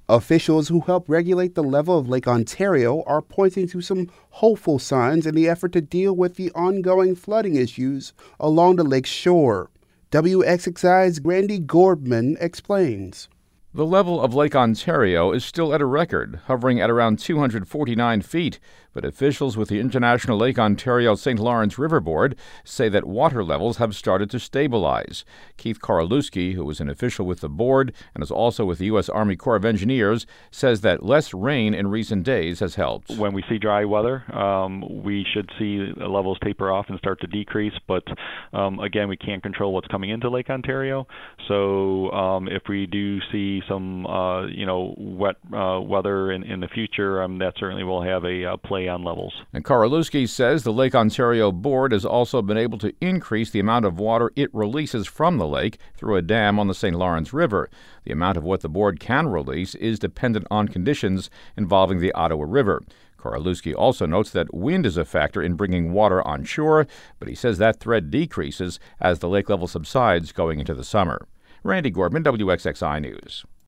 Officials who help regulate the level of Lake Ontario are pointing to some hopeful signs in the effort to deal with the ongoing flooding issues along the lake's shore. WXXI's Randy Gordman explains. The level of Lake Ontario is still at a record, hovering at around 249 feet, but officials with the International Lake Ontario St. Lawrence River Board say that water levels have started to stabilize. Keith Korolewski, who is an official with the board and is also with the U.S. Army Corps of Engineers, says that less rain in recent days has helped. When we see dry weather, we should see levels taper off and start to decrease, but again, we can't control what's coming into Lake Ontario. So if we do see some wet weather in the future, that certainly will have a play on levels. And Korolewski says the Lake Ontario Board has also been able to increase the amount of water it releases from the lake through a dam on the St. Lawrence River. The amount of what the board can release is dependent on conditions involving the Ottawa River. Korolewski also notes that wind is a factor in bringing water on shore, but he says that threat decreases as the lake level subsides going into the summer. Randy Gordman, WXXI News.